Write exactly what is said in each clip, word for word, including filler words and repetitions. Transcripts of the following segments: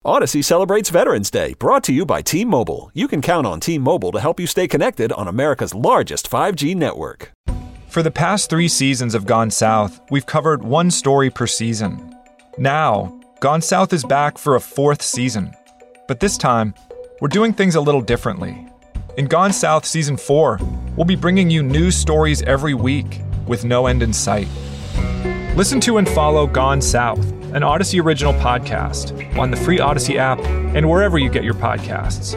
Odyssey celebrates Veterans Day, brought to you by T-Mobile. You can count on T-Mobile to help you stay connected on America's largest five G network. For the past three seasons of Gone South, we've covered one story per season. Now, Gone South is back for a fourth season. But this time, we're doing things a little differently. In Gone South Season four, we'll be bringing you new stories every week with no end in sight. Listen to and follow Gone South, an Odyssey original podcast, on the free Odyssey app and wherever you get your podcasts.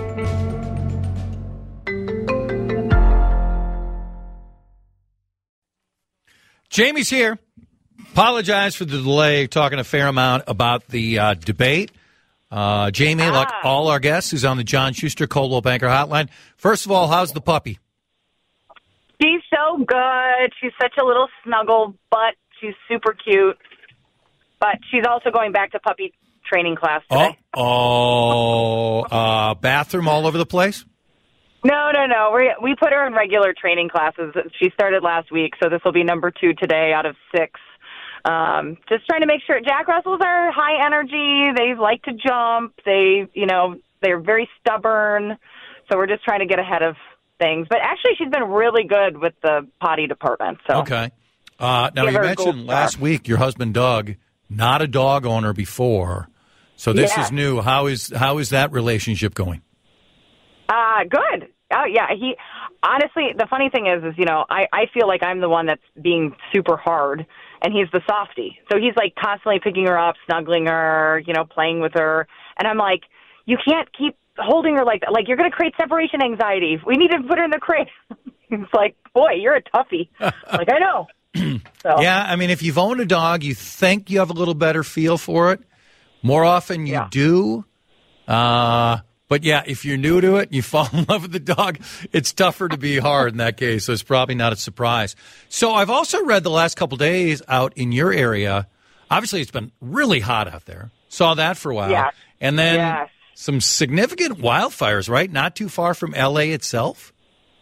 Jamie's here. Apologize for the delay, talking a fair amount about the uh, debate. Uh, Jamie, ah. like all our guests, who's on the John Schuster Coldwell Banker Hotline. First of all, how's the puppy? She's so good. She's such a little snuggle butt. She's super cute. But she's also going back to puppy training class today. Oh, oh uh, bathroom all over the place? No, no, no. We we put her in regular training classes. She started last week, so this will be number two today out of six. Um, just trying to make sure. Jack Russells are high energy. They like to jump. They, you know, they're very stubborn. So we're just trying to get ahead of things. But actually, she's been really good with the potty department. So okay. Uh, now, you mentioned last week your husband, Doug, not a dog owner before. So this yeah. is new. How is how is that relationship going? Uh, good. Oh, yeah. He honestly, the funny thing is, is, you know, I, I feel like I'm the one that's being super hard, and he's the softie. So he's like constantly picking her up, snuggling her, you know, playing with her. And I'm like, you can't keep holding her like that. Like, you're going to create separation anxiety. We need to put her in the crate. It's like, boy, you're a toughie. Like, I know. So. Yeah, I mean, if you've owned a dog, you think you have a little better feel for it. More often you yeah. do. Uh But, yeah, if you're new to it, you fall in love with the dog, it's tougher to be hard in that case, so it's probably not a surprise. So I've also read the last couple days out in your area, obviously it's been really hot out there. Saw that for a while. Yes. And then yes. some significant wildfires, right? Not too far from L A itself?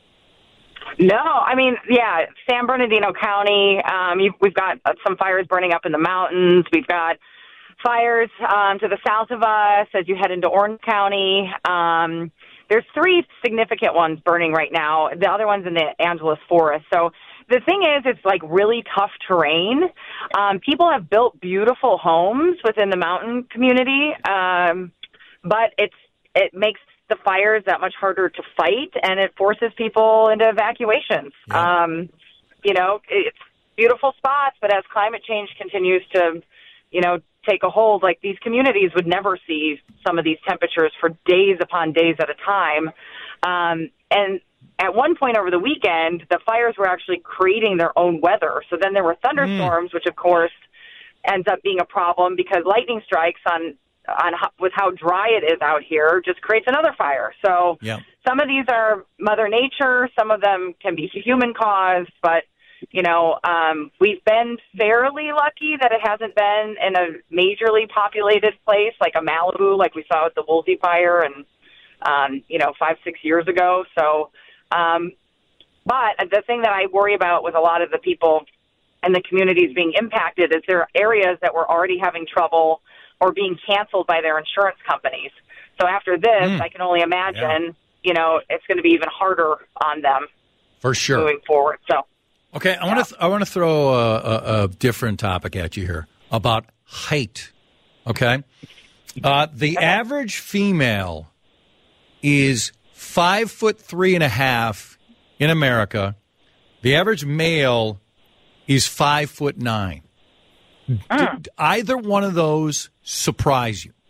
No, I mean, yeah, San Bernardino County, um, you've, we've got some fires burning up in the mountains. We've got fires um, to the south of us as you head into Orange County. Um, there's three significant ones burning right now. The other one's in the Angeles Forest. So the thing is, it's like really tough terrain. Um, people have built beautiful homes within the mountain community, um, but it's it makes the fires that much harder to fight, and it forces people into evacuations. Yeah. Um, you know, it's beautiful spots, but as climate change continues to, you know, take a hold, like these communities would never see some of these temperatures for days upon days at a time. Um, and at one point over the weekend, the fires were actually creating their own weather. So then there were thunderstorms, mm. which of course ends up being a problem because lightning strikes on on how, with how dry it is out here just creates another fire. So yeah. some of these are Mother Nature, some of them can be human caused, but you know, um, we've been fairly lucky that it hasn't been in a majorly populated place like a Malibu, like we saw with the Woolsey fire and, um, you know, five, six years ago. So, um, but the thing that I worry about with a lot of the people and the communities being impacted is there are areas that were already having trouble or being canceled by their insurance companies. So after this, mm. I can only imagine, yeah. you know, it's going to be even harder on them. For sure. Moving forward. So. Okay, I want to th- I want to throw a, a, a different topic at you here about height. Okay, uh, the okay. average female is five foot three and a half in America. The average male is five foot nine. Mm. Did either one of those surprise you?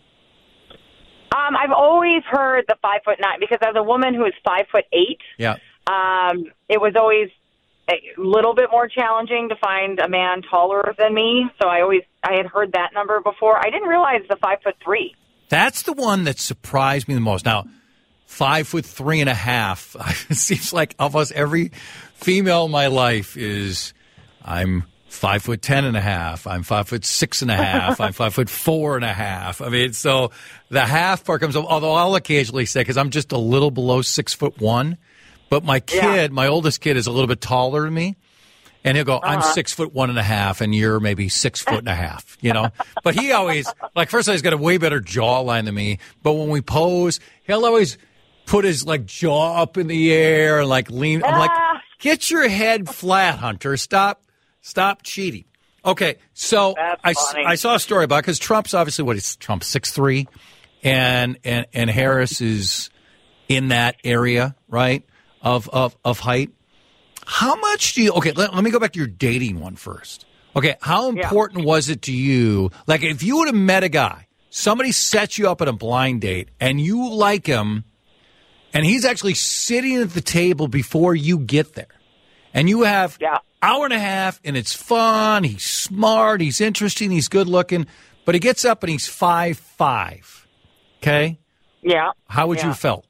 Um, I've always heard the five foot nine because as a woman who is five foot eight, yeah, um, it was always a little bit more challenging to find a man taller than me. So I always, I had heard that number before. I didn't realize the five foot three. That's the one that surprised me the most. Now, five foot three and a half, it seems like almost every female in my life is, I'm five foot ten and a half. I'm five foot six and a half. I'm five foot four and a half. I mean, so the half part comes up, although I'll occasionally say, because I'm just a little below six foot one. But my kid, yeah. my oldest kid, is a little bit taller than me. And he'll go, I'm Uh-huh. six foot one and a half, and you're maybe six foot and a half, you know? But he always, like, first of all, he's got a way better jawline than me. But when we pose, he'll always put his, like, jaw up in the air and, like, lean. I'm like, Ah. get your head flat, Hunter. Stop, stop cheating. Okay, so That's I, funny. I saw a story about, because Trump's obviously, what is Trump, six three? And, and, and Harris is in that area, right, of, of, of height. How much do you, okay, let, let me go back to your dating one first. Okay, how important was it to you? Like, if you would have met a guy, somebody sets you up at a blind date, and you like him, and he's actually sitting at the table before you get there, and you have Yeah. hour and a half, and it's fun, he's smart, he's interesting, he's good looking, but he gets up and he's five five, okay? Yeah. How would yeah. you have felt?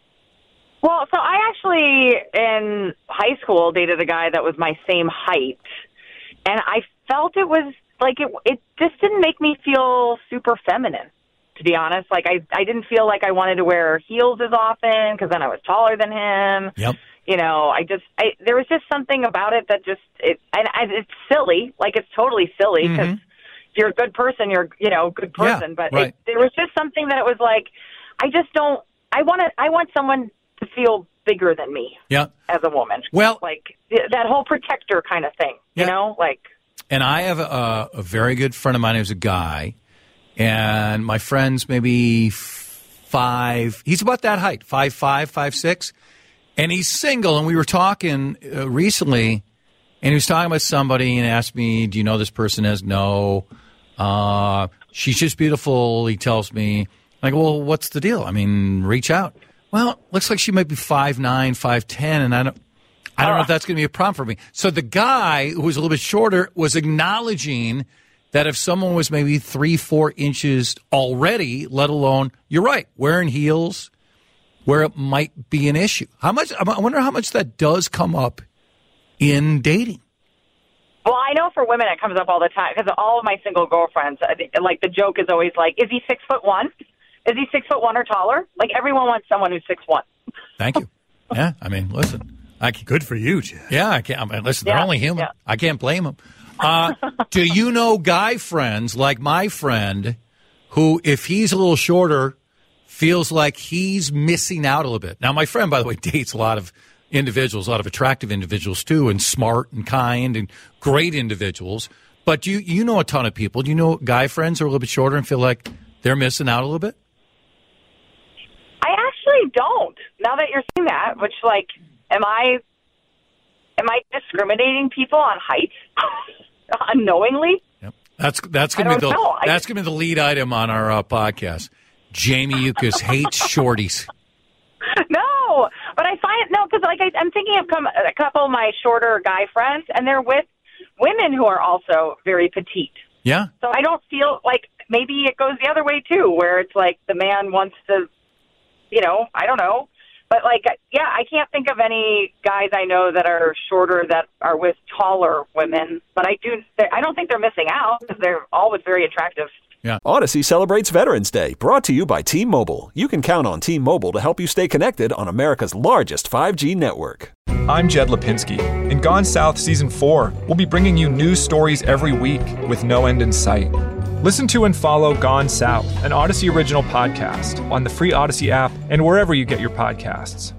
Well, so I actually, in high school, dated a guy that was my same height, and I felt it was, like, it it just didn't make me feel super feminine, to be honest. Like, I, I didn't feel like I wanted to wear heels as often, because then I was taller than him. Yep. You know, I just, I, there was just something about it that just, it, and I, it's silly, like, it's totally silly, because if you're a good person, you're, you know, a good Yeah, person, but right. it, there was just something that it was like, I just don't, I want to, I want someone to feel bigger than me Yeah. as a woman. Well- like th- that whole protector kind of thing, Yeah. you know, like, And I have a, a very good friend of mine who's a guy, and my friend's maybe five. He's about that height, five five, five six, and he's single. And we were talking uh, recently, and he was talking about somebody and asked me, "Do you know this person?" As no, uh, she's just beautiful. He tells me, I go, "Well, what's the deal? I mean, reach out." Well, looks like she might be five nine, five ten, and I don't. I don't know if that's going to be a problem for me. So the guy who was a little bit shorter was acknowledging that if someone was maybe three, four inches already, let alone, you're right, wearing heels, where it might be an issue. How much? I wonder how much that does come up in dating. well, I know for women it comes up all the time, because all of my single girlfriends, I think, like, the joke is always like, is he six foot one? Is he six foot one or taller? Like, everyone wants someone who's six one. Thank you. Yeah, I mean, listen. I can, Good for you, Jeff. yeah, I can't. I mean, listen, they're Yeah, only human. yeah. I can't blame them. Uh, do you know guy friends like my friend who, if he's a little shorter, feels like he's missing out a little bit? Now, my friend, by the way, dates a lot of individuals, a lot of attractive individuals too, and smart and kind and great individuals. But you, you know a ton of people. Do you know guy friends who are a little bit shorter and feel like they're missing out a little bit? I actually don't. Now that you're saying that, which, like, am I am I discriminating people on height unknowingly? Yep. That's that's going to be don't the know. I- that's going to be the lead item on our uh, podcast. Jamie Yuccas hates shorties. No, but I find no, because like I, I'm thinking of come, a couple of my shorter guy friends, and they're with women who are also very petite. Yeah. So I don't feel like maybe it goes the other way too, where it's like the man wants to, you know, I don't know. But, like, yeah, I can't think of any guys I know that are shorter that are with taller women. But I do, I don't think they're missing out, because they're always very attractive. Odyssey celebrates Veterans Day, brought to you by T-Mobile. You can count on T-Mobile to help you stay connected on America's largest five G network. I'm Jed Lipinski. In Gone South Season four, we'll be bringing you news stories every week with no end in sight. Listen to and follow Gone South, an Odyssey original podcast, on the free Odyssey app and wherever you get your podcasts.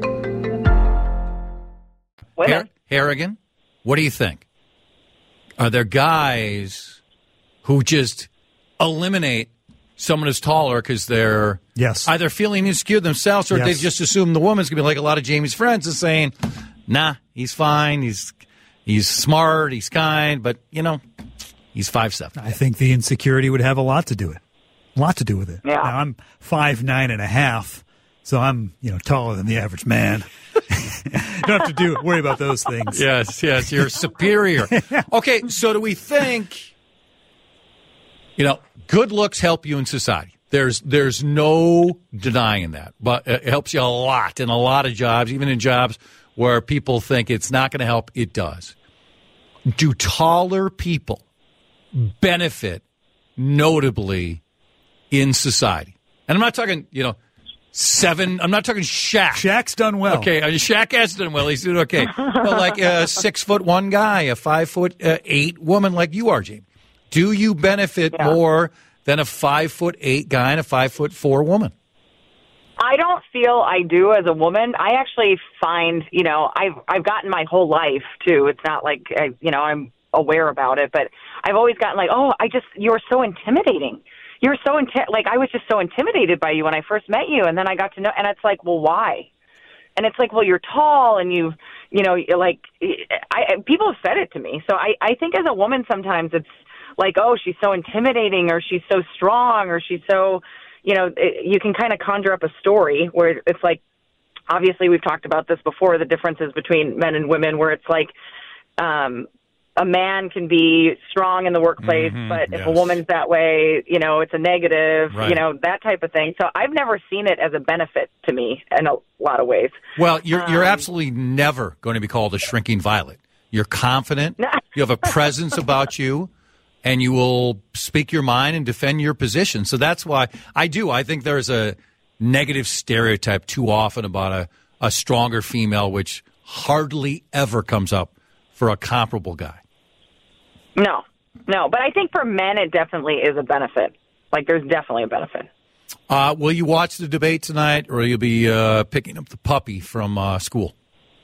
Women. Har- Harrigan, what do you think? Are there guys who just eliminate someone who's taller because they're Yes. either feeling insecure themselves, or they Yes. just assume the woman's going to be like a lot of Jamie's friends and saying, nah, he's fine, he's he's smart, he's kind, but, you know, he's five seven. I think the insecurity would have a lot to do with it. A lot to do with it. Yeah. Now, I'm five nine and a half, so I'm, you know, taller than the average man. Don't have to do worry about those things. Yes, yes, you're superior. Okay, so do we think, you know, good looks help you in society? There's there's no denying that, but it helps you a lot in a lot of jobs, even in jobs where people think it's not going to help. It does. Do taller people benefit notably in society? And I'm not talking, you know, seven. I'm not talking Shaq. Shaq's done well. Okay, uh, Shaq has done well. He's doing okay. But like a six foot one guy, a five foot uh, eight woman like you are, Jamie. Do you benefit Yeah. more than a five foot eight guy and a five foot four woman? I don't feel I do as a woman. I actually find, you know, I've I've gotten my whole life too. It's not like I, you know, I'm aware about it, but I've always gotten like, oh, I just you're so intimidating. You're so inti- like I was just so intimidated by you when I first met you, and then I got to know, and it's like, well, why? And it's like, well, you're tall, and you, you know, you're like, I people have said it to me. So I I think as a woman sometimes it's like, oh, she's so intimidating, or she's so strong, or she's so, you know, it, you can kind of conjure up a story where it's like, obviously we've talked about this before, the differences between men and women, where it's like, um, a man can be strong in the workplace, Mm-hmm, but yes. if a woman's that way, you know, it's a negative, Right. you know, that type of thing. So I've never seen it as a benefit to me in a lot of ways. Well, you're you're Um, absolutely never going to be called a shrinking violet. You're confident. You have a presence about you, and you will speak your mind and defend your position. So that's why I do. I think there's a negative stereotype too often about a, a stronger female, which hardly ever comes up for a comparable guy. No, no. But I think for men, it definitely is a benefit. Like, there's definitely a benefit. Uh, will you watch the debate tonight, or will you be uh, picking up the puppy from uh, school?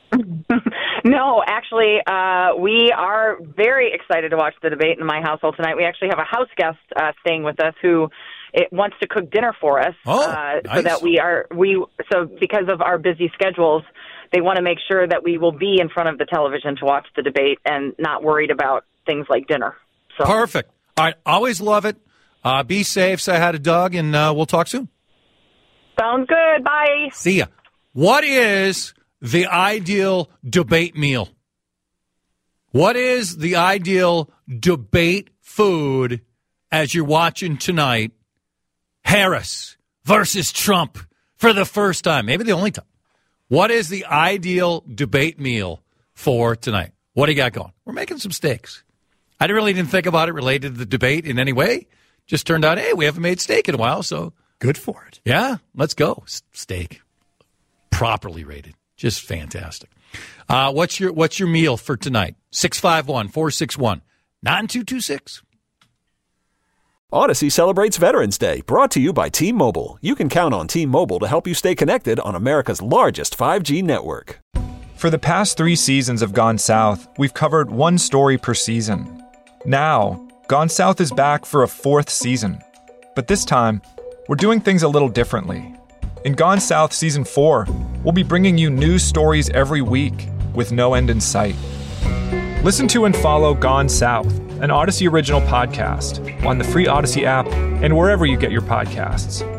No, actually, uh, we are very excited to watch the debate in my household tonight. We actually have a house guest uh, staying with us who it wants to cook dinner for us. Oh, uh, nice. So that we are, we, so because of our busy schedules, they want to make sure that we will be in front of the television to watch the debate and not worried about things like dinner. So Perfect. All right. Always love it. Uh, be safe. Say hi to Doug, and uh, we'll talk soon. Sounds good. Bye. See ya. What is the ideal debate meal? What is the ideal debate food as you're watching tonight? Harris versus Trump for the first time, maybe the only time. What is the ideal debate meal for tonight? What do you got going? We're making some steaks. I really didn't think about it related to the debate in any way. Just turned out, hey, we haven't made steak in a while, so Good for it. yeah, let's go. S- Steak, properly rated, just fantastic. Uh, what's your what's your meal for tonight? six five one, four six one, nine two two six. Odyssey celebrates Veterans Day, brought to you by T-Mobile. You can count on T-Mobile to help you stay connected on America's largest five G network. For the past three seasons of Gone South, we've covered one story per season. Now, Gone South is back for a fourth season. But this time, we're doing things a little differently. In Gone South Season four, we'll be bringing you new stories every week with no end in sight. Listen to and follow Gone South, an Odyssey original podcast, on the free Odyssey app and wherever you get your podcasts.